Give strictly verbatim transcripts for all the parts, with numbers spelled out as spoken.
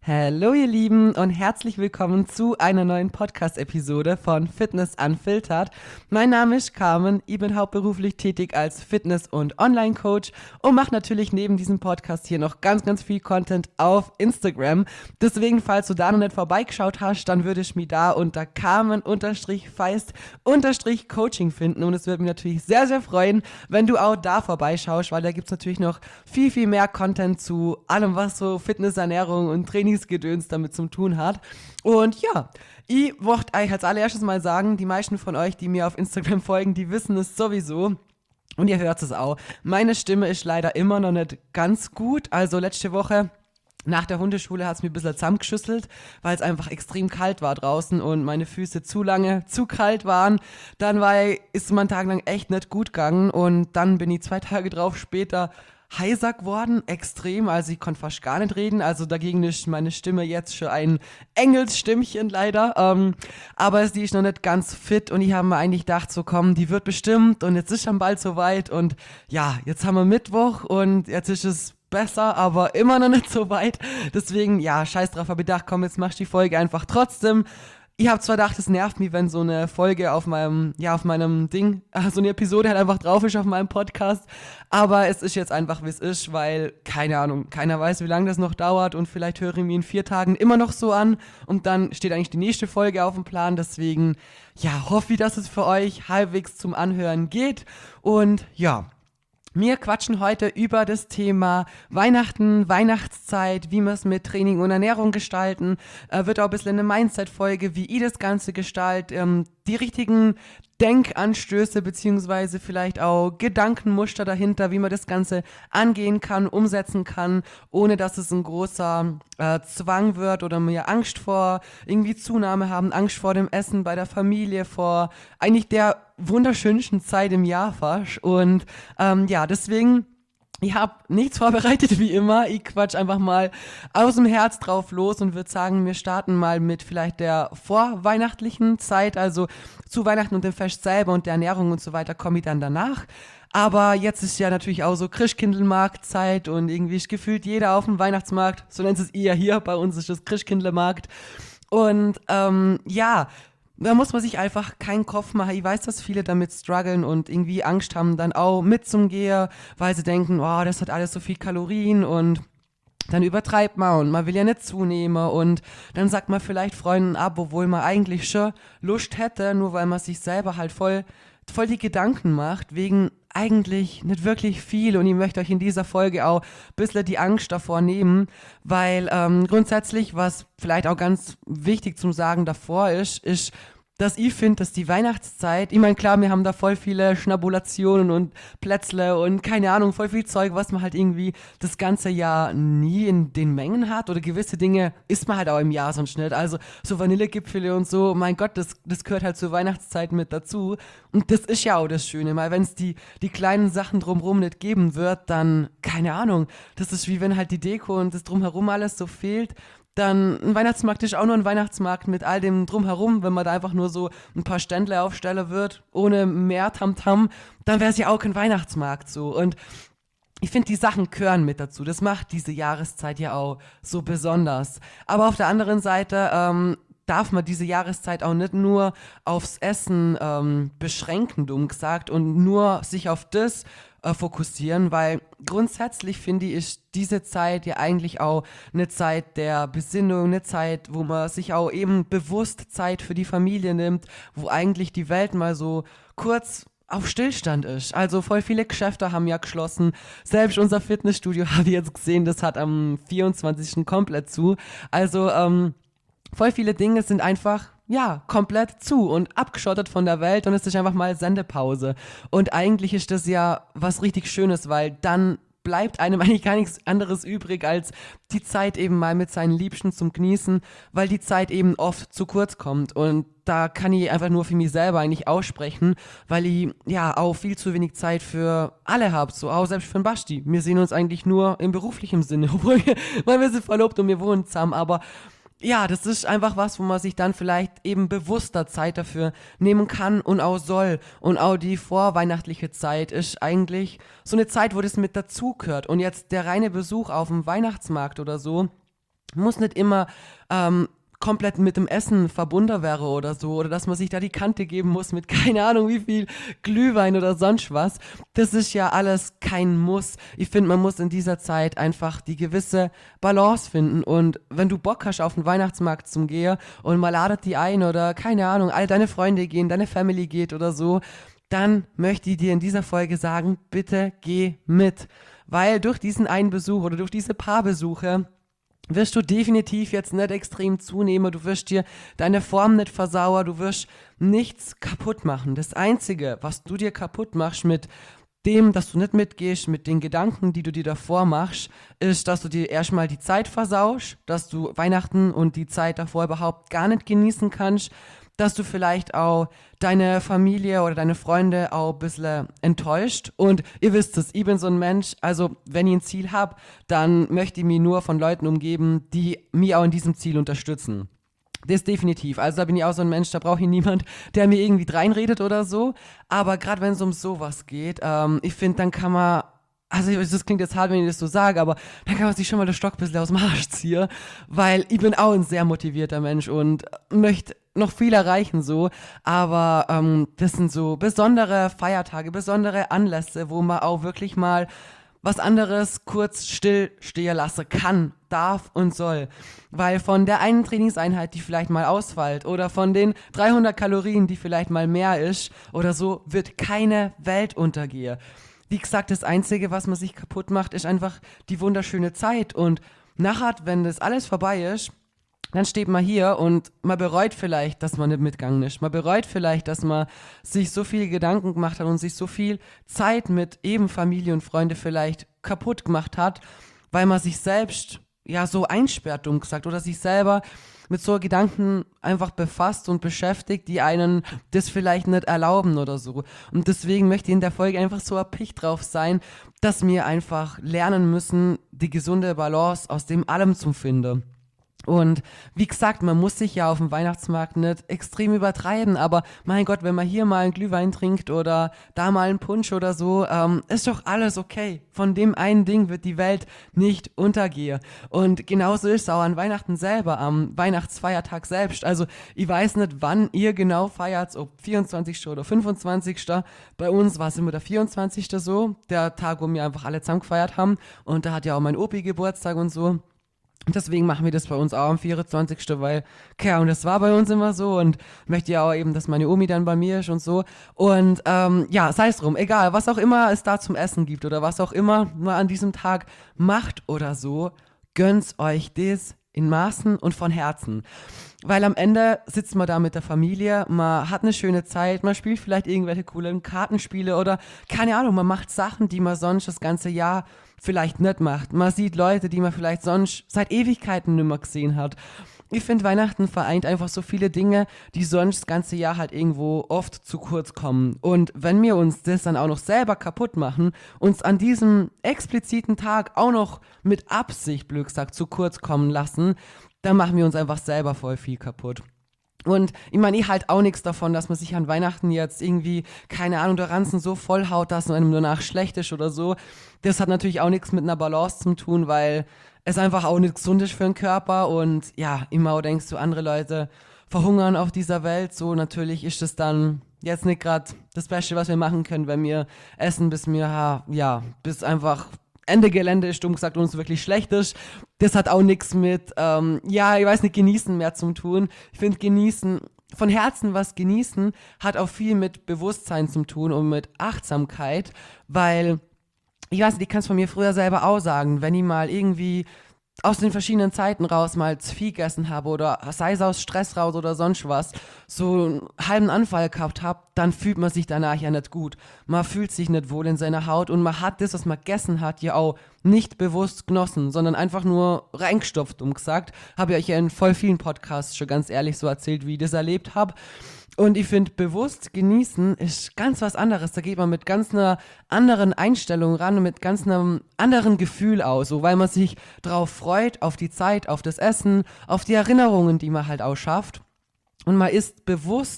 Hallo ihr Lieben und herzlich willkommen zu einer neuen Podcast-Episode von Fitness Unfiltered. Mein Name ist Carmen, ich bin hauptberuflich tätig als Fitness- und Online-Coach und mache natürlich neben diesem Podcast hier noch ganz, ganz viel Content auf Instagram. Deswegen, falls du da noch nicht vorbeigeschaut hast, dann würde ich mich da unter Carmen-Feist-Coaching finden und es würde mich natürlich sehr, sehr freuen, wenn du auch da vorbeischaust, weil da gibt es natürlich noch viel, viel mehr Content zu allem, was so Fitness, Ernährung und Trainingsgedöns damit zu tun hat. Und ja, ich wollte euch als allererstes mal sagen, die meisten von euch, die mir auf Instagram folgen, die wissen es sowieso. Und ihr hört es auch. Meine Stimme ist leider immer noch nicht ganz gut. Also letzte Woche nach der Hundeschule hat es mir ein bisschen zusammengeschüsselt, weil es einfach extrem kalt war draußen und meine Füße zu lange zu kalt waren. Dann war, ist es mir einen Tag lang echt nicht gut gegangen und dann bin ich zwei Tage drauf später heiser geworden, extrem, also ich konnte fast gar nicht reden, also dagegen ist meine Stimme jetzt schon ein Engelsstimmchen leider, ähm, aber sie ist noch nicht ganz fit und ich habe mir eigentlich gedacht, so komm, die wird bestimmt und jetzt ist schon bald soweit und ja, jetzt haben wir Mittwoch und jetzt ist es besser, aber immer noch nicht so weit, deswegen, ja, scheiß drauf, habe ich gedacht, komm, jetzt machst du die Folge einfach trotzdem. Ich habe zwar gedacht, es nervt mich, wenn so eine Folge auf meinem, ja, auf meinem Ding, so eine Episode halt einfach drauf ist auf meinem Podcast, aber es ist jetzt einfach, wie es ist, weil, keine Ahnung, keiner weiß, wie lange das noch dauert und vielleicht höre ich mich in vier Tagen immer noch so an und dann steht eigentlich die nächste Folge auf dem Plan, deswegen, ja, hoffe ich, dass es für euch halbwegs zum Anhören geht und ja, wir quatschen heute über das Thema Weihnachten, Weihnachtszeit, wie wir es mit Training und Ernährung gestalten. Äh, wird auch ein bisschen eine Mindset-Folge, wie ich das Ganze gestalte, ähm, die richtigen Denkanstöße beziehungsweise vielleicht auch Gedankenmuster dahinter, wie man das Ganze angehen kann, umsetzen kann, ohne dass es ein großer äh, Zwang wird oder wir Angst vor irgendwie Zunahme haben, Angst vor dem Essen bei der Familie, vor eigentlich der wunderschönsten Zeit im Jahr fast. Und ähm, ja, deswegen, ich habe nichts vorbereitet wie immer. Ich quatsch einfach mal aus dem Herz drauf los und würde sagen, wir starten mal mit vielleicht der vorweihnachtlichen Zeit, also zu Weihnachten und dem Fest selber und der Ernährung und so weiter komme ich dann danach. Aber jetzt ist ja natürlich auch so Christkindlmarktzeit und irgendwie ist gefühlt jeder auf dem Weihnachtsmarkt, so nennt es ihr hier, bei uns ist das Christkindlmarkt. Und ähm, ja, da muss man sich einfach keinen Kopf machen. Ich weiß, dass viele damit strugglen und irgendwie Angst haben, dann auch mitzugehen, weil sie denken, oh, das hat alles so viel Kalorien und dann übertreibt man und man will ja nicht zunehmen und dann sagt man vielleicht Freunden ab, obwohl man eigentlich schon Lust hätte, nur weil man sich selber halt voll, voll die Gedanken macht, wegen eigentlich nicht wirklich viel und ich möchte euch in dieser Folge auch ein bisschen die Angst davor nehmen, weil ähm, grundsätzlich, was vielleicht auch ganz wichtig zum Sagen davor ist, ist, dass ich finde, dass die Weihnachtszeit, ich meine, klar, wir haben da voll viele Schnabulationen und Plätzle und keine Ahnung, voll viel Zeug, was man halt irgendwie das ganze Jahr nie in den Mengen hat oder gewisse Dinge isst man halt auch im Jahr sonst nicht. Also so Vanillegipfel und so, mein Gott, das, das gehört halt zur Weihnachtszeit mit dazu und das ist ja auch das Schöne, weil wenn es die, die kleinen Sachen drumherum nicht geben wird, dann, keine Ahnung, das ist wie wenn halt die Deko und das drumherum alles so fehlt. Dann ein Weihnachtsmarkt ist auch nur ein Weihnachtsmarkt mit all dem drumherum, wenn man da einfach nur so ein paar Ständle aufstellen wird, ohne mehr Tamtam, dann wäre es ja auch kein Weihnachtsmarkt so. Und ich finde, die Sachen gehören mit dazu. Das macht diese Jahreszeit ja auch so besonders. Aber auf der anderen Seite ähm, darf man diese Jahreszeit auch nicht nur aufs Essen ähm, beschränken, dumm gesagt, und nur sich auf das äh, fokussieren, weil grundsätzlich finde ich, ist diese Zeit ja eigentlich auch eine Zeit der Besinnung, eine Zeit, wo man sich auch eben bewusst Zeit für die Familie nimmt, wo eigentlich die Welt mal so kurz auf Stillstand ist. Also voll viele Geschäfte haben ja geschlossen. Selbst unser Fitnessstudio habe ich jetzt gesehen, das hat am vierundzwanzigsten komplett zu. Also ähm, voll viele Dinge sind einfach, ja, komplett zu und abgeschottet von der Welt und es ist einfach mal Sendepause. Und eigentlich ist das ja was richtig Schönes, weil dann bleibt einem eigentlich gar nichts anderes übrig, als die Zeit eben mal mit seinen Liebsten zum Genießen, weil die Zeit eben oft zu kurz kommt und da kann ich einfach nur für mich selber eigentlich aussprechen, weil ich ja auch viel zu wenig Zeit für alle habe, so auch selbst für den Basti. Wir sehen uns eigentlich nur im beruflichen Sinne, obwohl wir, weil wir sind verlobt und wir wohnen zusammen, aber ja, das ist einfach was, wo man sich dann vielleicht eben bewusster Zeit dafür nehmen kann und auch soll. Und auch die vorweihnachtliche Zeit ist eigentlich so eine Zeit, wo das mit dazugehört. Und jetzt der reine Besuch auf dem Weihnachtsmarkt oder so, muss nicht immer ähm, komplett mit dem Essen verbunden wäre oder so, oder dass man sich da die Kante geben muss mit keine Ahnung wie viel Glühwein oder sonst was. Das ist ja alles kein Muss. Ich finde, man muss in dieser Zeit einfach die gewisse Balance finden, und wenn du Bock hast auf den Weihnachtsmarkt zum Gehen und mal ladet die ein oder keine Ahnung, all deine Freunde gehen, deine Family geht oder so, dann möchte ich dir in dieser Folge sagen, bitte geh mit. Weil durch diesen einen Besuch oder durch diese Paarbesuche wirst du definitiv jetzt nicht extrem zunehmen, du wirst dir deine Form nicht versauern, du wirst nichts kaputt machen. Das Einzige, was du dir kaputt machst mit dem, dass du nicht mitgehst, mit den Gedanken, die du dir davor machst, ist, dass du dir erstmal die Zeit versaust, dass du Weihnachten und die Zeit davor überhaupt gar nicht genießen kannst, dass du vielleicht auch deine Familie oder deine Freunde auch ein bisschen enttäuscht. Und ihr wisst es, ich bin so ein Mensch, also wenn ich ein Ziel habe, dann möchte ich mich nur von Leuten umgeben, die mich auch in diesem Ziel unterstützen. Das definitiv. Also da bin ich auch so ein Mensch, da brauche ich niemand, der mir irgendwie dreinredet oder so. Aber gerade wenn es um sowas geht, ähm, ich finde, dann kann man, also das klingt jetzt hart, wenn ich das so sage, aber dann kann man sich schon mal den Stock ein bisschen aus dem Arsch ziehen, weil ich bin auch ein sehr motivierter Mensch und möchte noch viel erreichen so, aber ähm, das sind so besondere Feiertage, besondere Anlässe, wo man auch wirklich mal was anderes kurz still stehen lassen kann, darf und soll. Weil von der einen Trainingseinheit, die vielleicht mal ausfällt, oder von den dreihundert Kalorien, die vielleicht mal mehr ist oder so, wird keine Welt untergehen. Wie gesagt, das Einzige, was man sich kaputt macht, ist einfach die wunderschöne Zeit. Und nachher, wenn das alles vorbei ist, dann steht man hier und man bereut vielleicht, dass man nicht mitgegangen ist. Man bereut vielleicht, dass man sich so viele Gedanken gemacht hat und sich so viel Zeit mit eben Familie und Freunde vielleicht kaputt gemacht hat, weil man sich selbst ja so einsperrt, dumm gesagt, oder sich selber mit so Gedanken einfach befasst und beschäftigt, die einen das vielleicht nicht erlauben oder so. Und deswegen möchte ich in der Folge einfach so erpicht drauf sein, dass wir einfach lernen müssen, die gesunde Balance aus dem allem zu finden. Und wie gesagt, man muss sich ja auf dem Weihnachtsmarkt nicht extrem übertreiben, aber mein Gott, wenn man hier mal einen Glühwein trinkt oder da mal einen Punsch oder so, ähm, ist doch alles okay. Von dem einen Ding wird die Welt nicht untergehen. Und genauso ist es auch an Weihnachten selber, am Weihnachtsfeiertag selbst. Also ich weiß nicht, wann ihr genau feiert, ob vierundzwanzigsten oder fünfundzwanzigsten Bei uns war es immer der vierundzwanzigste so, der Tag, wo wir einfach alle zusammen gefeiert haben. Und da hat ja auch mein Opi Geburtstag und so. Deswegen machen wir das bei uns auch am vierundzwanzigsten weil, ja, und das war bei uns immer so, und möchte ja auch eben, dass meine Omi dann bei mir ist und so. Und ähm, ja, sei es drum, egal, was auch immer es da zum Essen gibt oder was auch immer man an diesem Tag macht oder so, gönnt euch das in Maßen und von Herzen. Weil am Ende sitzt man da mit der Familie, man hat eine schöne Zeit, man spielt vielleicht irgendwelche coolen Kartenspiele oder keine Ahnung, man macht Sachen, die man sonst das ganze Jahr vielleicht nicht macht. Man sieht Leute, die man vielleicht sonst seit Ewigkeiten nicht mehr gesehen hat. Ich finde, Weihnachten vereint einfach so viele Dinge, die sonst das ganze Jahr halt irgendwo oft zu kurz kommen. Und wenn wir uns das dann auch noch selber kaputt machen, uns an diesem expliziten Tag auch noch mit Absicht, blöd gesagt, zu kurz kommen lassen, dann machen wir uns einfach selber voll viel kaputt. Und ich meine, ich halt auch nichts davon, dass man sich an Weihnachten jetzt irgendwie, keine Ahnung, der Ranzen so vollhaut, dass einem danach schlecht ist oder so. Das hat natürlich auch nichts mit einer Balance zu tun, weil es einfach auch nicht gesund ist für den Körper. Und ja, immer auch denkst du, andere Leute verhungern auf dieser Welt. So, natürlich ist es dann jetzt nicht gerade das Beste, was wir machen können, wenn wir essen, bis wir, ja, bis einfach Ende Gelände ist, dumm gesagt, uns wirklich schlecht ist. Das hat auch nichts mit, ähm, ja, ich weiß nicht, genießen mehr zu tun. Ich finde, genießen, von Herzen was genießen, hat auch viel mit Bewusstsein zu tun und mit Achtsamkeit, weil, ich weiß nicht, ich kann es von mir früher selber auch sagen, wenn ich mal irgendwie aus den verschiedenen Zeiten raus mal zu viel gegessen habe oder sei es aus Stress raus oder sonst was, so einen halben Anfall gehabt habe, dann fühlt man sich danach ja nicht gut. Man fühlt sich nicht wohl in seiner Haut und man hat das, was man gegessen hat, ja auch nicht bewusst genossen, sondern einfach nur reingestopft, um gesagt. Habe ich euch ja in voll vielen Podcasts schon ganz ehrlich so erzählt, wie ich das erlebt habe. Und ich finde, bewusst genießen ist ganz was anderes. Da geht man mit ganz einer anderen Einstellung ran und mit ganz einem anderen Gefühl aus, so, weil man sich drauf freut, auf die Zeit, auf das Essen, auf die Erinnerungen, die man halt auch schafft. Und man ist bewusst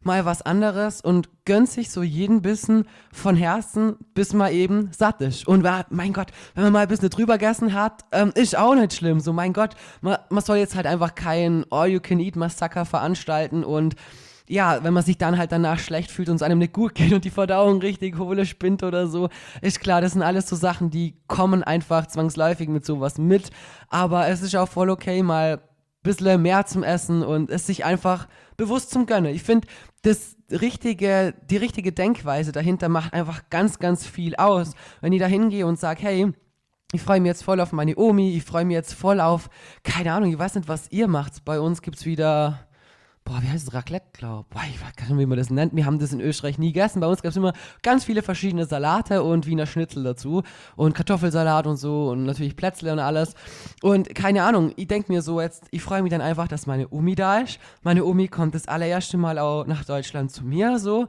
mal was anderes und gönnt sich so jeden Bissen von Herzen, bis man eben satt ist. Und wa- mein Gott, wenn man mal ein bisschen drüber gegessen hat, ähm, ist auch nicht schlimm. So, mein Gott, man, man soll jetzt halt einfach kein All-You-Can-Eat-Massaker veranstalten und ja, wenn man sich dann halt danach schlecht fühlt und es einem nicht gut geht und die Verdauung richtig hohle spinnt oder so, ist klar, das sind alles so Sachen, die kommen einfach zwangsläufig mit sowas mit. Aber es ist auch voll okay, mal ein bisschen mehr zum Essen und es sich einfach bewusst zum Gönnen. Ich finde, das richtige, die richtige Denkweise dahinter macht einfach ganz, ganz viel aus. Wenn ich da hingehe und sage, hey, ich freue mich jetzt voll auf meine Omi, ich freue mich jetzt voll auf, keine Ahnung, ich weiß nicht, was ihr macht. Bei uns gibt es wieder, boah, wie heißt es, Raclette, glaub. Boah, ich weiß gar nicht, wie man das nennt. Wir haben das in Österreich nie gegessen. Bei uns gab es immer ganz viele verschiedene Salate und Wiener Schnitzel dazu und Kartoffelsalat und so und natürlich Plätzle und alles. Und keine Ahnung, ich denke mir so jetzt, ich freue mich dann einfach, dass meine Omi da ist. Meine Omi kommt das allererste Mal auch nach Deutschland zu mir, so.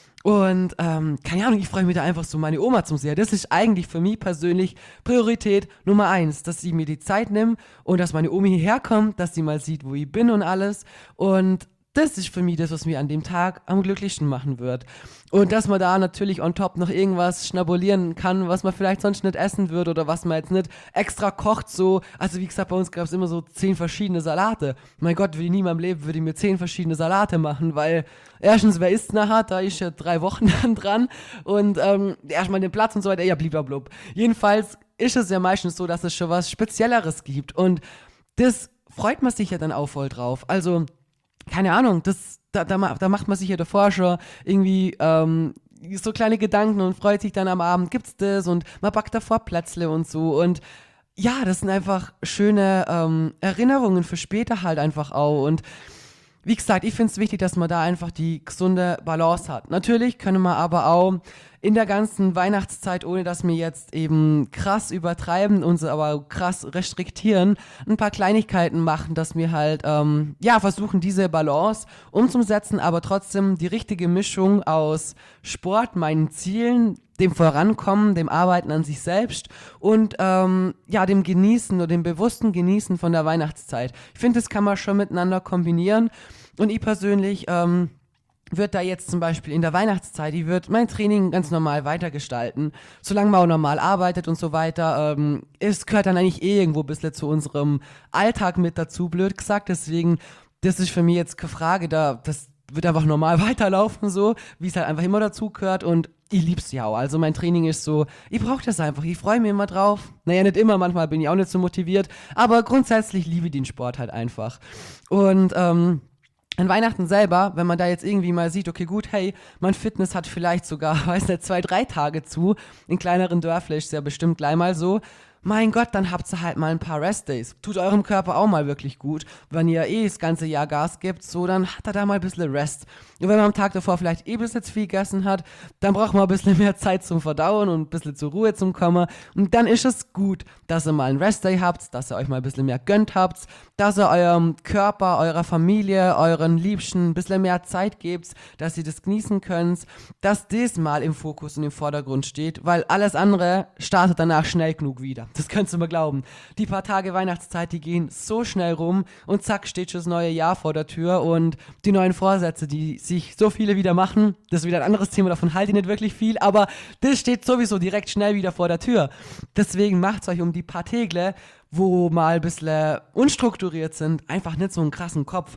Und ähm, keine Ahnung, ich freue mich da einfach so, meine Oma zu sehen. Das ist eigentlich für mich persönlich Priorität Nummer eins, dass sie mir die Zeit nimmt und dass meine Omi hierher kommt, dass sie mal sieht, wo ich bin und alles. Und das ist für mich das, was mir an dem Tag am glücklichsten machen wird. Und dass man da natürlich on top noch irgendwas schnabulieren kann, was man vielleicht sonst nicht essen würde oder was man jetzt nicht extra kocht, so. Also wie gesagt, bei uns gab es immer so zehn verschiedene Salate. Mein Gott, würde ich nie in meinem Leben, würde ich mir zehn verschiedene Salate machen, weil erstens, wer isst nachher, da ist ja drei Wochen dann dran und ähm, erstmal den Platz und so weiter, ja blub. Jedenfalls ist es ja meistens so, dass es schon was Spezielleres gibt und das freut man sich ja dann auch voll drauf. Also keine Ahnung, das, da, da, da macht man sich ja davor schon irgendwie ähm, so kleine Gedanken und freut sich dann am Abend, gibt's das und man backt davor Plätzle und so und ja, das sind einfach schöne ähm, Erinnerungen für später halt einfach auch und wie gesagt, ich finde es wichtig, dass man da einfach die gesunde Balance hat. Natürlich können wir aber auch in der ganzen Weihnachtszeit, ohne dass wir jetzt eben krass übertreiben, uns aber krass restriktieren, ein paar Kleinigkeiten machen, dass wir halt, ähm, ja, versuchen, diese Balance umzusetzen, aber trotzdem die richtige Mischung aus Sport, meinen Zielen, dem Vorankommen, dem Arbeiten an sich selbst und ähm, ja, dem Genießen oder dem bewussten Genießen von der Weihnachtszeit. Ich finde, das kann man schon miteinander kombinieren und ich persönlich ähm, würde da jetzt zum Beispiel in der Weihnachtszeit, ich würde mein Training ganz normal weitergestalten, solange man auch normal arbeitet und so weiter. Ähm, es gehört dann eigentlich eh irgendwo ein bisschen zu unserem Alltag mit dazu, blöd gesagt, deswegen, das ist für mich jetzt keine Frage, da, das wird einfach normal weiterlaufen, so, wie es halt einfach immer dazu gehört und ich lieb's ja auch. Also mein Training ist so, ich brauche das einfach, ich freue mich immer drauf. Naja, nicht immer, manchmal bin ich auch nicht so motiviert, aber grundsätzlich liebe ich den Sport halt einfach. Und ähm, an Weihnachten selber, wenn man da jetzt irgendwie mal sieht, okay gut, hey, mein Fitness hat vielleicht sogar, weiß nicht, zwei, drei Tage zu, in kleineren Dörfern ist es ja bestimmt gleich mal so, mein Gott, dann habt ihr halt mal ein paar Restdays. Tut eurem Körper auch mal wirklich gut. Wenn ihr eh das ganze Jahr Gas gibt, so, dann hat er da mal ein bisschen Rest. Und wenn man am Tag davor vielleicht eh bis jetzt viel gegessen hat, dann braucht man ein bisschen mehr Zeit zum Verdauen und ein bisschen zur Ruhe zum Kommen. Und dann ist es gut, dass ihr mal einen Restday habt, dass ihr euch mal ein bisschen mehr gönnt habt, dass ihr eurem Körper, eurer Familie, euren Liebsten ein bisschen mehr Zeit gebt, dass ihr das genießen könnt, dass das mal im Fokus und im Vordergrund steht, weil alles andere startet danach schnell genug wieder. Das könntest du mir glauben. Die paar Tage Weihnachtszeit, die gehen so schnell rum und zack, steht schon das neue Jahr vor der Tür und die neuen Vorsätze, die sich so viele wieder machen, das ist wieder ein anderes Thema, davon halte ich nicht wirklich viel, aber das steht sowieso direkt schnell wieder vor der Tür. Deswegen macht's euch um die paar Tägle, wo mal ein bisschen unstrukturiert sind, einfach nicht so einen krassen Kopf.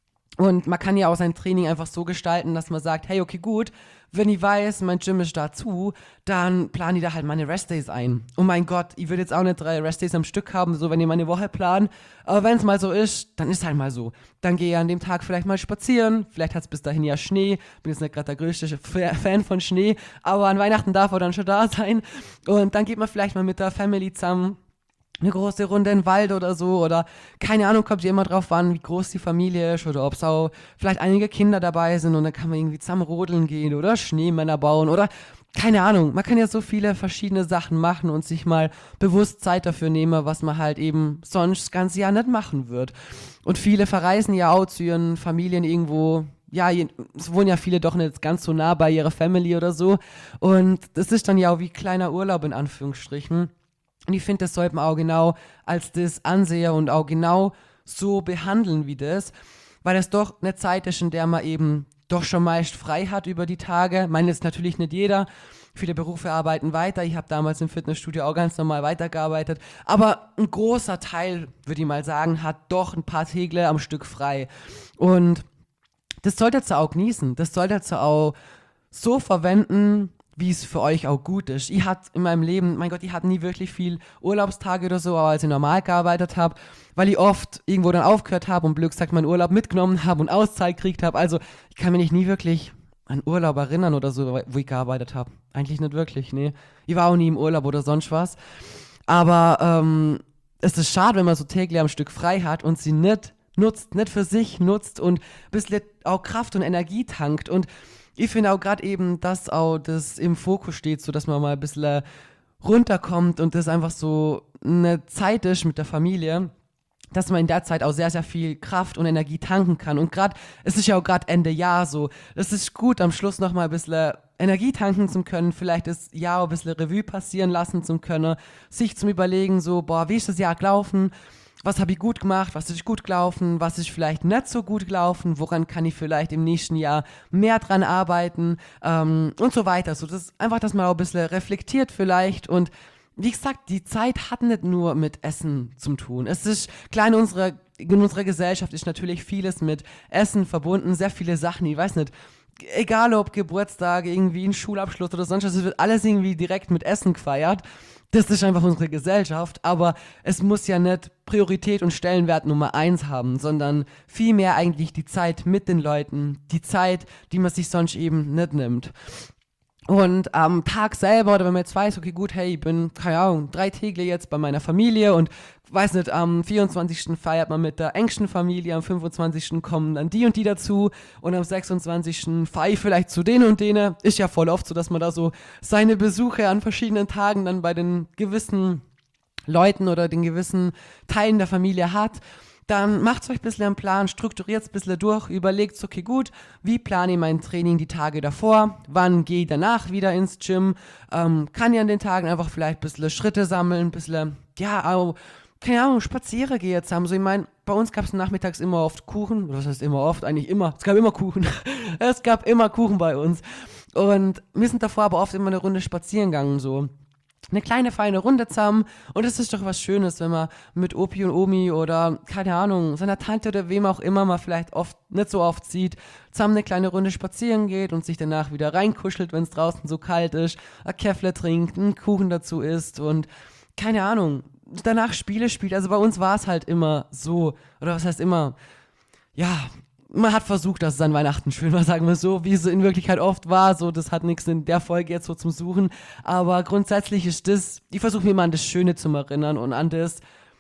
Und man kann ja auch sein Training einfach so gestalten, dass man sagt, hey, okay, gut, wenn ich weiß, mein Gym ist dazu, dann plane ich da halt meine Restdays ein. Oh mein Gott, ich würde jetzt auch nicht drei Restdays am Stück haben, so wenn ihr meine Woche plant. Aber wenn es mal so ist, dann ist halt mal so. Dann gehe ich an dem Tag vielleicht mal spazieren. Vielleicht hat es bis dahin ja Schnee. Bin jetzt nicht gerade der größte F- Fan von Schnee, aber an Weihnachten darf er dann schon da sein. Und dann geht man vielleicht mal mit der Family zusammen eine große Runde in den Wald oder so oder keine Ahnung, kommt ja immer drauf an, wie groß die Familie ist oder ob es auch vielleicht einige Kinder dabei sind und dann kann man irgendwie zusammen rodeln gehen oder Schneemänner bauen oder keine Ahnung. Man kann ja so viele verschiedene Sachen machen und sich mal bewusst Zeit dafür nehmen, was man halt eben sonst das ganze Jahr nicht machen wird. Und viele verreisen ja auch zu ihren Familien irgendwo. Ja, es wohnen ja viele doch nicht ganz so nah bei ihrer Family oder so und das ist dann ja auch wie kleiner Urlaub in Anführungsstrichen. Und ich finde, das sollte man auch genau als das ansehen und auch genau so behandeln wie das, weil das doch eine Zeit ist, in der man eben doch schon meist frei hat über die Tage. Ich meine, jetzt natürlich nicht jeder. Viele Berufe arbeiten weiter. Ich habe damals im Fitnessstudio auch ganz normal weitergearbeitet. Aber ein großer Teil, würde ich mal sagen, hat doch ein paar Tage am Stück frei. Und das solltet ihr auch genießen. Das solltet ihr auch so verwenden, wie es für euch auch gut ist. Ich hatte in meinem Leben, mein Gott, ich hatte nie wirklich viel Urlaubstage oder so, aber als ich normal gearbeitet habe, weil ich oft irgendwo dann aufgehört habe und blöd gesagt meinen Urlaub mitgenommen habe und Auszeit gekriegt habe. Also ich kann mich nie wirklich an Urlaub erinnern oder so, wo ich gearbeitet habe. Eigentlich nicht wirklich, nee. Ich war auch nie im Urlaub oder sonst was. Aber ähm, es ist schade, wenn man so täglich am Stück frei hat und sie nicht nutzt, nicht für sich nutzt und ein bisschen auch Kraft und Energie tankt. Und ich finde auch gerade eben, dass auch das im Fokus steht, so dass man mal ein bisschen runterkommt und das einfach so eine Zeit ist mit der Familie, dass man in der Zeit auch sehr, sehr viel Kraft und Energie tanken kann. Und gerade, es ist ja auch gerade Ende Jahr so, es ist gut, am Schluss nochmal ein bisschen Energie tanken zu können, vielleicht das Jahr auch ein bisschen Revue passieren lassen zu können, sich zum Überlegen so, boah, wie ist das Jahr gelaufen? Was habe ich gut gemacht, was ist gut gelaufen, was ist vielleicht nicht so gut gelaufen, woran kann ich vielleicht im nächsten Jahr mehr dran arbeiten ähm, und so weiter. So, das einfach, dass man auch ein bisschen reflektiert vielleicht und wie gesagt, die Zeit hat nicht nur mit Essen zu tun. Es ist, klar, in unserer, in unserer Gesellschaft ist natürlich vieles mit Essen verbunden, sehr viele Sachen, ich weiß nicht, egal ob Geburtstag, irgendwie ein Schulabschluss oder sonst was, es wird alles irgendwie direkt mit Essen gefeiert. Das ist einfach unsere Gesellschaft, aber es muss ja nicht Priorität und Stellenwert Nummer eins haben, sondern vielmehr eigentlich die Zeit mit den Leuten, die Zeit, die man sich sonst eben nicht nimmt. Und am Tag selber, oder wenn man jetzt weiß, okay, gut, hey, ich bin, keine Ahnung, drei Tage jetzt bei meiner Familie und weiß nicht, am vierundzwanzigsten feiert man mit der engsten Familie, am fünfundzwanzigsten kommen dann die und die dazu und am sechsundzwanzigsten fahre ich vielleicht zu denen und denen. Ist ja voll oft so, dass man da so seine Besuche an verschiedenen Tagen dann bei den gewissen Leuten oder den gewissen Teilen der Familie hat. Dann macht euch ein bisschen einen Plan, strukturiert es ein bisschen durch, überlegt, okay, gut, wie plane ich mein Training die Tage davor, wann gehe ich danach wieder ins Gym, ähm, kann ich an den Tagen einfach vielleicht ein bisschen Schritte sammeln, ein bisschen, ja, auch, keine Ahnung, spazieren gehen jetzt haben. So, ich meine, bei uns gab es nachmittags immer oft Kuchen, oder was heißt immer oft, eigentlich immer, es gab immer Kuchen, es gab immer Kuchen bei uns und wir sind davor aber oft immer eine Runde spazieren gegangen, so. Eine kleine, feine Runde zusammen und es ist doch was Schönes, wenn man mit Opi und Omi oder, keine Ahnung, seiner Tante oder wem auch immer man vielleicht oft, nicht so oft sieht, zusammen eine kleine Runde spazieren geht und sich danach wieder reinkuschelt, wenn es draußen so kalt ist, ein Käffle trinkt, einen Kuchen dazu isst und, keine Ahnung, danach Spiele spielt. Also bei uns war es halt immer so, oder was heißt immer, ja, man hat versucht, dass es an Weihnachten schön war, sagen wir so, wie es in Wirklichkeit oft war. So, das hat nichts in der Folge jetzt so zum Suchen. Aber grundsätzlich ist das, ich versuche mir immer an das Schöne zu erinnern und an das,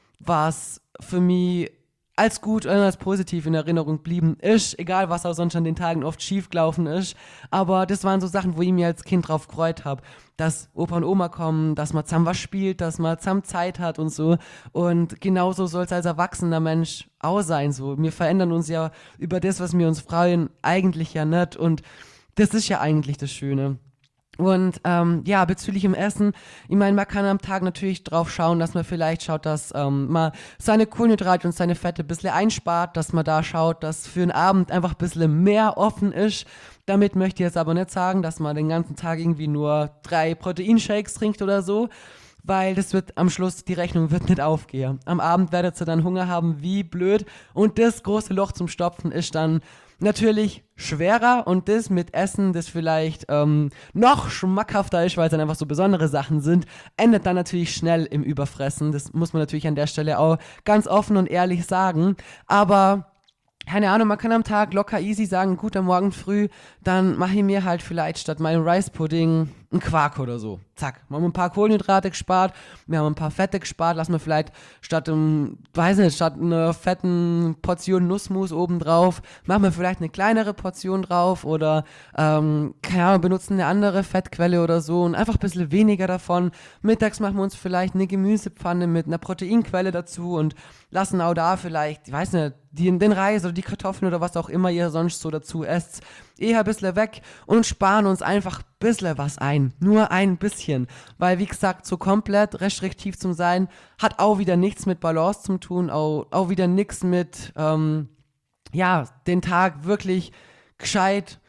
was für mich als gut oder als positiv in Erinnerung geblieben ist, egal was auch sonst an den Tagen oft schief gelaufen ist, aber das waren so Sachen, wo ich mir als Kind drauf gefreut habe, dass Opa und Oma kommen, dass man zusammen was spielt, dass man zusammen Zeit hat und so und genauso soll es als erwachsener Mensch auch sein, so, wir verändern uns ja über das, was wir uns freuen, eigentlich ja nicht und das ist ja eigentlich das Schöne. Und ähm, ja, bezüglich im Essen, ich meine, man kann am Tag natürlich drauf schauen, dass man vielleicht schaut, dass ähm, man seine Kohlenhydrate und seine Fette ein bisschen einspart, dass man da schaut, dass für den Abend einfach ein bisschen mehr offen ist. Damit möchte ich jetzt aber nicht sagen, dass man den ganzen Tag irgendwie nur drei Proteinshakes trinkt oder so, weil das wird am Schluss, die Rechnung wird nicht aufgehen. Am Abend werdet ihr dann Hunger haben, wie blöd. Und das große Loch zum Stopfen ist dann natürlich schwerer und das mit Essen, das vielleicht ähm, noch schmackhafter ist, weil es dann einfach so besondere Sachen sind, endet dann natürlich schnell im Überfressen. Das muss man natürlich an der Stelle auch ganz offen und ehrlich sagen. Aber keine Ahnung, man kann am Tag locker easy sagen, gut, am Morgen früh, dann mache ich mir halt vielleicht statt meinem Rice Pudding einen Quark oder so. Zack, wir haben ein paar Kohlenhydrate gespart, wir haben ein paar Fette gespart, lassen wir vielleicht statt einem, weiß nicht, statt einer fetten Portion Nussmus obendrauf, machen wir vielleicht eine kleinere Portion drauf oder, ähm, keine Ahnung, benutzen eine andere Fettquelle oder so und einfach ein bisschen weniger davon. Mittags machen wir uns vielleicht eine Gemüsepfanne mit einer Proteinquelle dazu und lassen auch da vielleicht, ich weiß nicht, die, den Reis oder die Kartoffeln oder was auch immer ihr sonst so dazu esst, eher ein bisschen weg und sparen uns einfach ein bisschen was ein. Nur ein bisschen. Weil, wie gesagt, so komplett restriktiv zu sein, hat auch wieder nichts mit Balance zu tun, auch, auch wieder nichts mit, ähm, ja, den Tag wirklich gescheit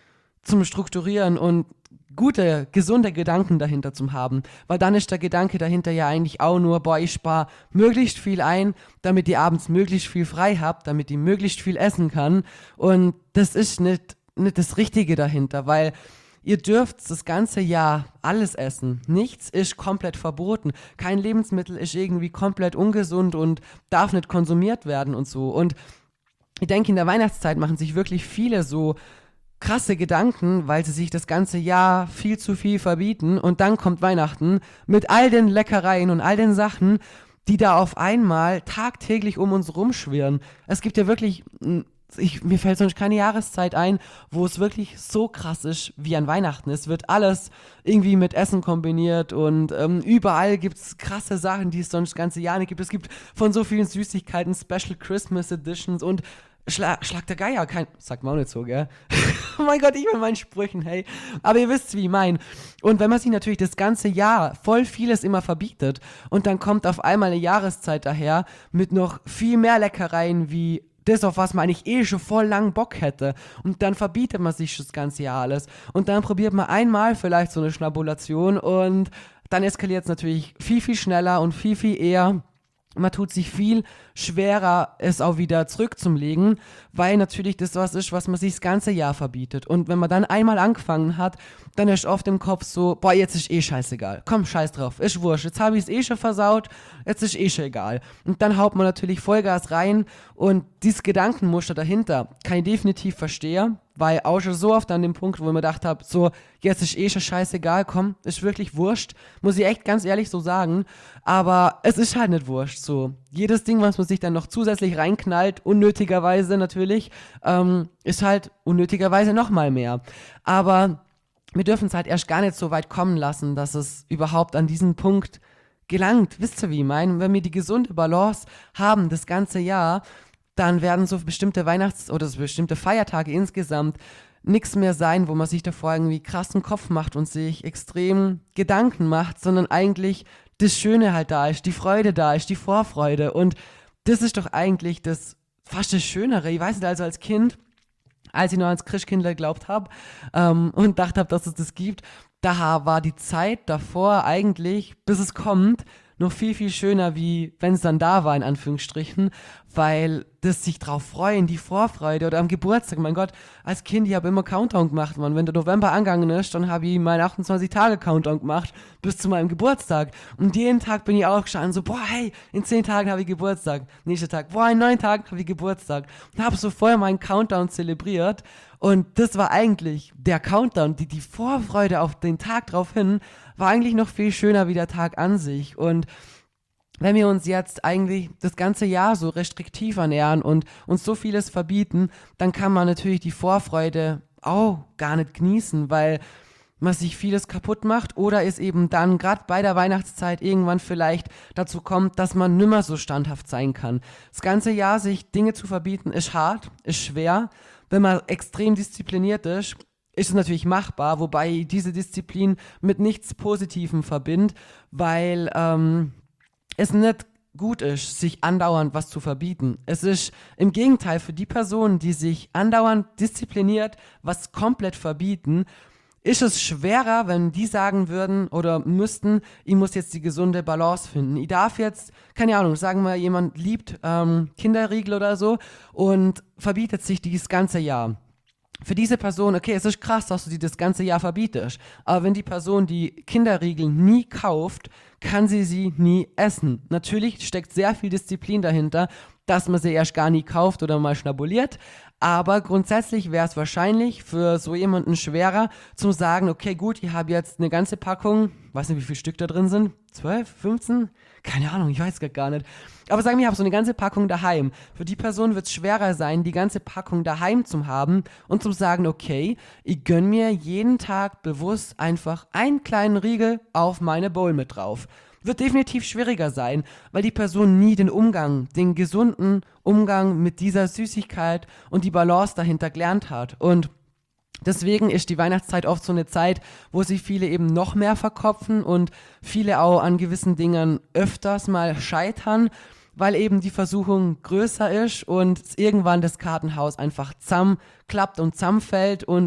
zum Strukturieren und gute, gesunde Gedanken dahinter zu haben. Weil dann ist der Gedanke dahinter ja eigentlich auch nur, boah, ich spare möglichst viel ein, damit ihr abends möglichst viel frei habt, damit ihr möglichst viel essen kann. Und das ist nicht, nicht das Richtige dahinter, weil ihr dürft das ganze Jahr alles essen. Nichts ist komplett verboten. Kein Lebensmittel ist irgendwie komplett ungesund und darf nicht konsumiert werden und so. Und ich denke, in der Weihnachtszeit machen sich wirklich viele so krasse Gedanken, weil sie sich das ganze Jahr viel zu viel verbieten und dann kommt Weihnachten mit all den Leckereien und all den Sachen, die da auf einmal tagtäglich um uns rumschwirren. Es gibt ja wirklich, ich, mir fällt sonst keine Jahreszeit ein, wo es wirklich so krass ist wie an Weihnachten. Es wird alles irgendwie mit Essen kombiniert und ähm, überall gibt es krasse Sachen, die es sonst das ganze Jahr nicht gibt. Es gibt von so vielen Süßigkeiten Special Christmas Editions und Schlag, Schlag der Geier, kein, sagt man auch nicht so, gell? Oh mein Gott, ich mit meinen Sprüchen, hey. Aber ihr wisst, wie ich mein. Und wenn man sich natürlich das ganze Jahr voll vieles immer verbietet und dann kommt auf einmal eine Jahreszeit daher mit noch viel mehr Leckereien wie das, auf was man eigentlich eh schon voll lang Bock hätte. Und dann verbietet man sich das ganze Jahr alles. Und dann probiert man einmal vielleicht so eine Schnabulation und dann eskaliert es natürlich viel, viel schneller und viel, viel eher. Man tut sich viel schwerer, es auch wieder zurückzulegen, weil natürlich das was ist, was man sich das ganze Jahr verbietet. Und wenn man dann einmal angefangen hat, dann ist oft im Kopf so, boah, jetzt ist eh scheißegal. Komm, scheiß drauf, ist wurscht. Jetzt habe ich es eh schon versaut, jetzt ist eh schon egal. Und dann haut man natürlich Vollgas rein und dieses Gedankenmuster dahinter kann ich definitiv verstehen, weil auch schon so oft an dem Punkt, wo ich mir gedacht habe, so, jetzt ist eh schon scheißegal, komm, ist wirklich wurscht, muss ich echt ganz ehrlich so sagen, aber es ist halt nicht wurscht, so. Jedes Ding, was man sich dann noch zusätzlich reinknallt, unnötigerweise natürlich, ähm, ist halt unnötigerweise nochmal mehr. Aber wir dürfen es halt erst gar nicht so weit kommen lassen, dass es überhaupt an diesen Punkt gelangt. Wisst ihr, wie ich meine? Wenn wir die gesunde Balance haben, das ganze Jahr, dann werden so bestimmte Weihnachts- oder so bestimmte Feiertage insgesamt nichts mehr sein, wo man sich davor irgendwie krassen Kopf macht und sich extrem Gedanken macht, sondern eigentlich das Schöne halt da ist, die Freude da ist, die Vorfreude. Und das ist doch eigentlich das fast das Schönere. Ich weiß nicht, also als Kind, als ich noch ans Christkindl geglaubt habe ähm, und dachte habe, dass es das gibt, da war die Zeit davor eigentlich, bis es kommt, noch viel, viel schöner, wie wenn es dann da war, in Anführungsstrichen, weil das sich drauf freuen, die Vorfreude oder am Geburtstag, mein Gott, als Kind, ich habe immer Countdown gemacht, man, wenn der November angegangen ist, dann habe ich meinen achtundzwanzig-Tage-Countdown gemacht bis zu meinem Geburtstag und jeden Tag bin ich aufgestanden, so, boah, hey, in zehn Tagen habe ich Geburtstag, nächster Tag, boah, in neun Tagen habe ich Geburtstag und habe so voll meinen Countdown zelebriert und das war eigentlich der Countdown, die, die Vorfreude auf den Tag drauf hin, war eigentlich noch viel schöner wie der Tag an sich. Und wenn wir uns jetzt eigentlich das ganze Jahr so restriktiv ernähren und uns so vieles verbieten, dann kann man natürlich die Vorfreude auch gar nicht genießen, weil man sich vieles kaputt macht oder es eben dann gerade bei der Weihnachtszeit irgendwann vielleicht dazu kommt, dass man nimmer so standhaft sein kann. Das ganze Jahr sich Dinge zu verbieten ist hart, ist schwer. Wenn man extrem diszipliniert ist, ist es natürlich machbar, wobei ich diese Disziplin mit nichts Positivem verbinde, weil ähm, es nicht gut ist, sich andauernd was zu verbieten. Es ist im Gegenteil für die Personen, die sich andauernd diszipliniert was komplett verbieten, ist es schwerer, wenn die sagen würden oder müssten, ich muss jetzt die gesunde Balance finden. Ich darf jetzt, keine Ahnung, sagen wir, jemand liebt ähm, Kinderriegel oder so und verbietet sich dieses ganze Jahr. Für diese Person, okay, es ist krass, dass du die das ganze Jahr verbietest, aber wenn die Person die Kinderriegel nie kauft, kann sie sie nie essen. Natürlich steckt sehr viel Disziplin dahinter, dass man sie erst gar nie kauft oder mal schnabuliert, aber grundsätzlich wäre es wahrscheinlich für so jemanden schwerer, zu sagen, okay, gut, ich habe jetzt eine ganze Packung, weiß nicht, wie viele Stück da drin sind, zwölf, fünfzehn? Keine Ahnung, ich weiß gar nicht. Aber sagen wir, ich habe so eine ganze Packung daheim. Für die Person wird es schwerer sein, die ganze Packung daheim zu haben und zu sagen, okay, ich gönne mir jeden Tag bewusst einfach einen kleinen Riegel auf meine Bowl mit drauf. Wird definitiv schwieriger sein, weil die Person nie den Umgang, den gesunden Umgang mit dieser Süßigkeit und die Balance dahinter gelernt hat. Und deswegen ist die Weihnachtszeit oft so eine Zeit, wo sich viele eben noch mehr verkopfen und viele auch an gewissen Dingen öfters mal scheitern, weil eben die Versuchung größer ist und irgendwann das Kartenhaus einfach zusammenklappt und zusammenfällt und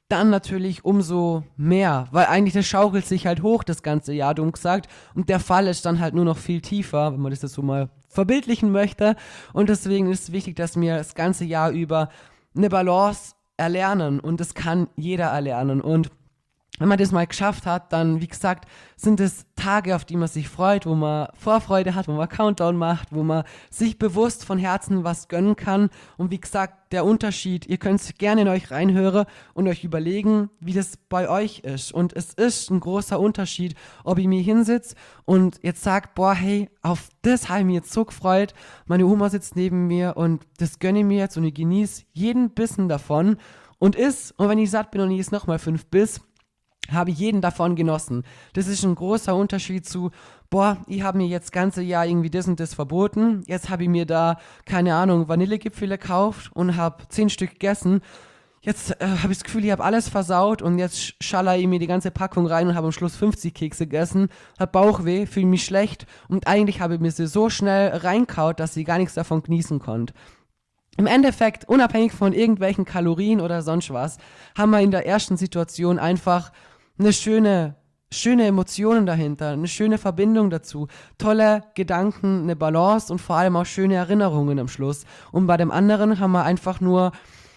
dann natürlich umso mehr, weil eigentlich das schaukelt sich halt hoch das ganze Jahr, dumm gesagt, und der Fall ist dann halt nur noch viel tiefer, wenn man das jetzt so mal verbildlichen möchte, und deswegen ist es wichtig, dass wir das ganze Jahr über eine Balance erlernen, und das kann jeder erlernen. Und wenn man das mal geschafft hat, dann, wie gesagt, sind es Tage, auf die man sich freut, wo man Vorfreude hat, wo man Countdown macht, wo man sich bewusst von Herzen was gönnen kann. Und wie gesagt, der Unterschied, ihr könnt gerne in euch reinhören und euch überlegen, wie das bei euch ist. Und es ist ein großer Unterschied, ob ich mir hinsitze und jetzt sage, boah, hey, auf das habe ich mich jetzt so gefreut. Meine Oma sitzt neben mir und das gönne ich mir jetzt und ich genieße jeden Bissen davon und isst. Und wenn ich satt bin und ich esse nochmal fünf Biss, habe ich jeden davon genossen. Das ist ein großer Unterschied zu, boah, ich habe mir jetzt das ganze Jahr irgendwie das und das verboten. Jetzt habe ich mir da, keine Ahnung, Vanillegipfel gekauft und habe zehn Stück gegessen. Jetzt äh, habe ich das Gefühl, ich habe alles versaut und jetzt schaller ich mir die ganze Packung rein und habe am Schluss fünfzig Kekse gegessen, habe Bauchweh, fühle mich schlecht und eigentlich habe ich mir sie so schnell reinkaut, dass ich gar nichts davon genießen konnte. Im Endeffekt, unabhängig von irgendwelchen Kalorien oder sonst was, haben wir in der ersten Situation einfach eine schöne, schöne Emotionen dahinter, eine schöne Verbindung dazu, tolle Gedanken, eine Balance und vor allem auch schöne Erinnerungen am Schluss. Und bei dem anderen haben wir einfach nur,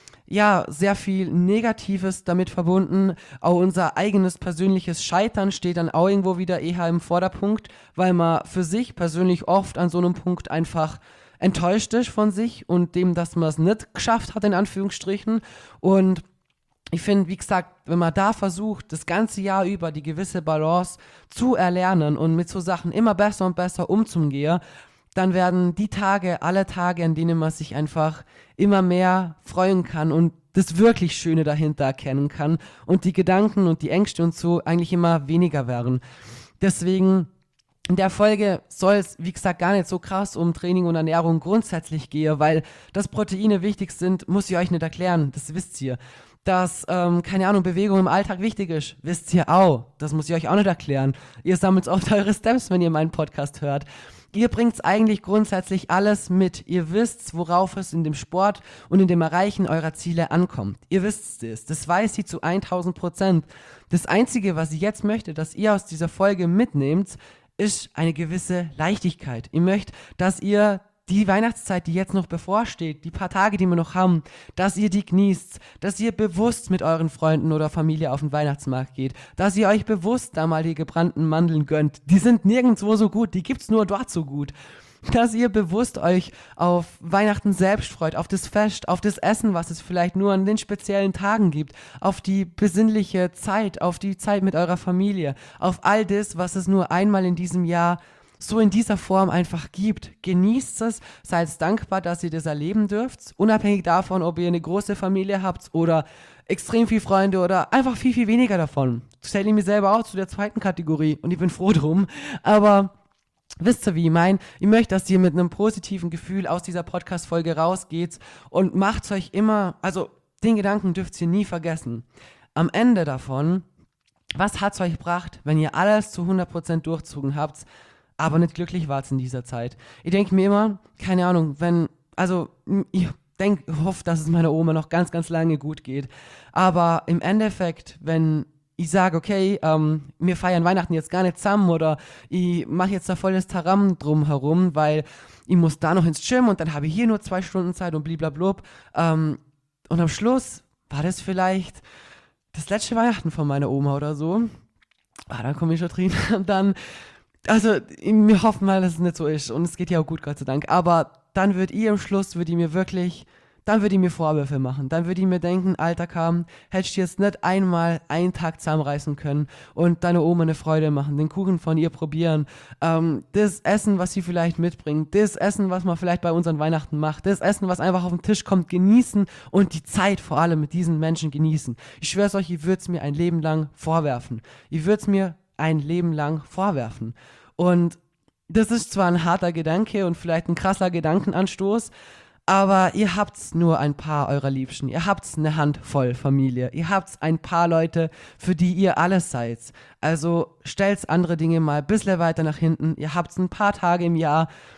ja, sehr viel Negatives damit verbunden. Auch unser eigenes persönliches Scheitern steht dann auch irgendwo wieder eher im Vorderpunkt, weil man für sich persönlich oft an so einem Punkt einfach enttäuscht ist von sich und dem, dass man es nicht geschafft hat, in Anführungsstrichen. Und ich finde, wie gesagt, wenn man da versucht, das ganze Jahr über die gewisse Balance zu erlernen und mit so Sachen immer besser und besser umzugehen, dann werden die Tage, alle Tage, an denen man sich einfach immer mehr freuen kann und das wirklich Schöne dahinter erkennen kann und die Gedanken und die Ängste und so eigentlich immer weniger werden. Deswegen in der Folge soll es, wie gesagt, gar nicht so krass um Training und Ernährung grundsätzlich gehen, weil dass Proteine wichtig sind, muss ich euch nicht erklären, das wisst ihr. Dass, ähm, keine Ahnung, Bewegung im Alltag wichtig ist, wisst ihr auch. Das muss ich euch auch nicht erklären. Ihr sammelt oft eure Steps, wenn ihr meinen Podcast hört. Ihr bringt's eigentlich grundsätzlich alles mit. Ihr wisst, worauf es in dem Sport und in dem Erreichen eurer Ziele ankommt. Ihr wisst es. Das weiß ich zu tausend Prozent. Das Einzige, was ich jetzt möchte, dass ihr aus dieser Folge mitnehmt, ist eine gewisse Leichtigkeit. Ich möchte, dass ihr die Weihnachtszeit, die jetzt noch bevorsteht, die paar Tage, die wir noch haben, dass ihr die genießt, dass ihr bewusst mit euren Freunden oder Familie auf den Weihnachtsmarkt geht, dass ihr euch bewusst da mal die gebrannten Mandeln gönnt. Die sind nirgendwo so gut, die gibt's nur dort so gut. Dass ihr bewusst euch auf Weihnachten selbst freut, auf das Fest, auf das Essen, was es vielleicht nur an den speziellen Tagen gibt, auf die besinnliche Zeit, auf die Zeit mit eurer Familie, auf all das, was es nur einmal in diesem Jahr so in dieser Form einfach gibt. Genießt es, seid dankbar, dass ihr das erleben dürft, unabhängig davon, ob ihr eine große Familie habt oder extrem viele Freunde oder einfach viel, viel weniger davon. Ich zähle mich selber auch zu der zweiten Kategorie und ich bin froh drum, aber wisst ihr, wie ich meine? Ich möchte, dass ihr mit einem positiven Gefühl aus dieser Podcast-Folge rausgeht und macht euch immer, also den Gedanken dürft ihr nie vergessen. Am Ende davon, was hat es euch gebracht, wenn ihr alles zu hundert Prozent durchzogen habt, aber nicht glücklich wart in dieser Zeit? Ich denke mir immer, keine Ahnung, wenn, also ich denke, hoffe, dass es meiner Oma noch ganz, ganz lange gut geht, aber im Endeffekt, wenn ich sage, okay, ähm, wir feiern Weihnachten jetzt gar nicht zusammen oder ich mache jetzt da volles Taram drum herum, weil ich muss da noch ins Gym und dann habe ich hier nur zwei Stunden Zeit und bliblablub. Ähm, und am Schluss war das vielleicht das letzte Weihnachten von meiner Oma oder so. Ah, da komme ich schon drin. Und dann, also wir hoffen mal, dass es nicht so ist und es geht ja auch gut, Gott sei Dank. Aber dann wird ihr am Schluss, würde ich mir wirklich... Dann würde ich mir Vorwürfe machen. Dann würde ich mir denken, alter Kam, hättest du jetzt nicht einmal einen Tag zusammenreißen können und deine Oma eine Freude machen, den Kuchen von ihr probieren, ähm, das Essen, was sie vielleicht mitbringt, das Essen, was man vielleicht bei unseren Weihnachten macht, das Essen, was einfach auf den Tisch kommt, genießen und die Zeit vor allem mit diesen Menschen genießen. Ich schwör's euch, ich würde es mir ein Leben lang vorwerfen. Ich würde es mir ein Leben lang vorwerfen. Und das ist zwar ein harter Gedanke und vielleicht ein krasser Gedankenanstoß, aber ihr habt nur ein paar eurer Liebsten, ihr habt eine Handvoll Familie, ihr habt ein paar Leute, für die ihr alles seid. Also stellt andere Dinge mal ein bisschen weiter nach hinten, ihr habt ein paar Tage im Jahr,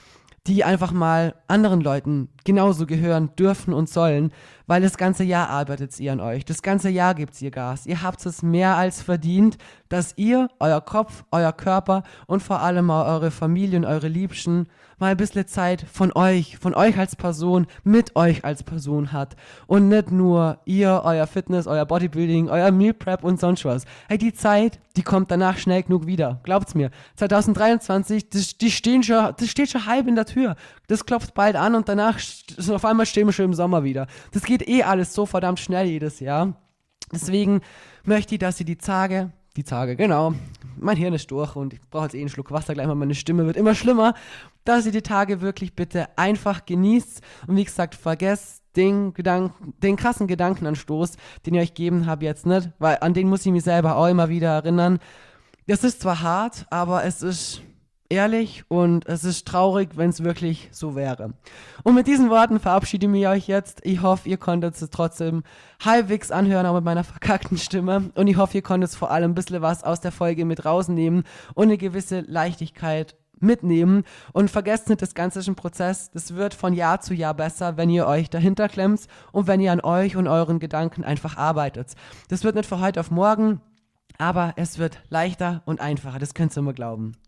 die einfach mal anderen Leuten genauso gehören dürfen und sollen, weil das ganze Jahr arbeitet ihr an euch, das ganze Jahr gibt ihr Gas. Ihr habt es mehr als verdient, dass ihr, euer Kopf, euer Körper und vor allem auch eure Familie und eure Liebsten mal ein bisschen Zeit von euch, von euch als Person, mit euch als Person hat. Und nicht nur ihr, euer Fitness, euer Bodybuilding, euer Meal Prep und sonst was. Hey, die Zeit, die kommt danach schnell genug wieder. Glaubt's mir. zwanzig dreiundzwanzig, das, die stehen schon, das steht schon halb in der Tür. Das klopft bald an und danach, auf einmal stehen wir schon im Sommer wieder. Das geht eh alles so verdammt schnell jedes Jahr. Deswegen möchte ich, dass ihr die Tage, die Tage, genau, mein Hirn ist durch und ich brauche jetzt eh einen Schluck Wasser, gleich mal meine Stimme wird immer schlimmer, dass ihr die Tage wirklich bitte einfach genießt und wie gesagt, vergesst den, Gedanken, den krassen Gedankenanstoß, den ich euch gegeben habe jetzt nicht, weil an den muss ich mich selber auch immer wieder erinnern. Das ist zwar hart, aber es ist ehrlich und es ist traurig, wenn es wirklich so wäre. Und mit diesen Worten verabschiede ich mich euch jetzt. Ich hoffe, ihr konntet es trotzdem halbwegs anhören, auch mit meiner verkackten Stimme. Und ich hoffe, ihr konntet vor allem ein bisschen was aus der Folge mit rausnehmen und eine gewisse Leichtigkeit mitnehmen. Und vergesst nicht, das Ganze ist ein Prozess. Das wird von Jahr zu Jahr besser, wenn ihr euch dahinter klemmt und wenn ihr an euch und euren Gedanken einfach arbeitet. Das wird nicht von heute auf morgen, aber es wird leichter und einfacher. Das könnt ihr mir glauben.